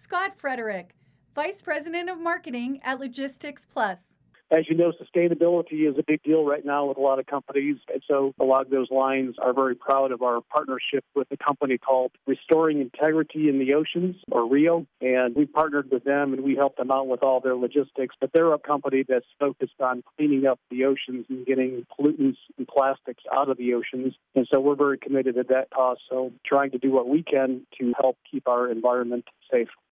Scott Frederick, Vice President of Marketing at Logistics Plus. As you know, sustainability is a big deal right now with a lot of companies. And so along those lines, are very proud of our partnership with a company called Restoring Integrity in the Oceans, or RIO. And we partnered with them and we helped them out with all their logistics. But they're a company that's focused on cleaning up the oceans and getting pollutants and plastics out of the oceans. And so we're very committed to that cause. So trying to do what we can to help keep our environment safe.